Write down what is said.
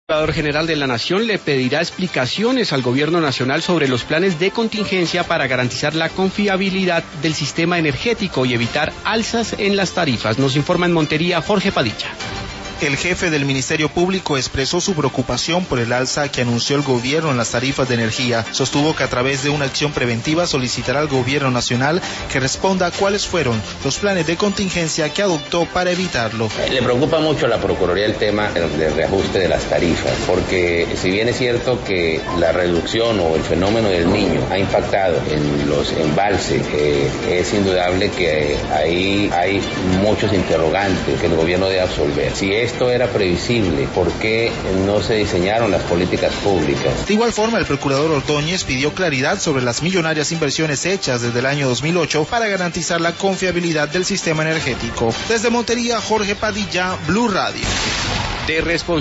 El Procurador General de la Nación le pedirá explicaciones al Gobierno Nacional sobre los planes de contingencia para garantizar la confiabilidad del sistema energético y evitar alzas en las tarifas. Nos informa en Montería Jorge Padilla. El jefe del Ministerio Público expresó su preocupación por el alza que anunció el gobierno en las tarifas de energía. Sostuvo que a través de una acción preventiva solicitará al gobierno nacional que responda a cuáles fueron los planes de contingencia que adoptó para evitarlo. Le preocupa mucho a la Procuraduría el tema del reajuste de las tarifas, porque si bien es cierto que la reducción o el fenómeno del Niño ha impactado en los embalses, es indudable que ahí hay muchos interrogantes que el gobierno debe absolver. Si esto era previsible, ¿por qué no se diseñaron las políticas públicas? De igual forma, el procurador Ordóñez pidió claridad sobre las millonarias inversiones hechas desde el año 2008 para garantizar la confiabilidad del sistema energético. Desde Montería, Jorge Padilla, Blue Radio.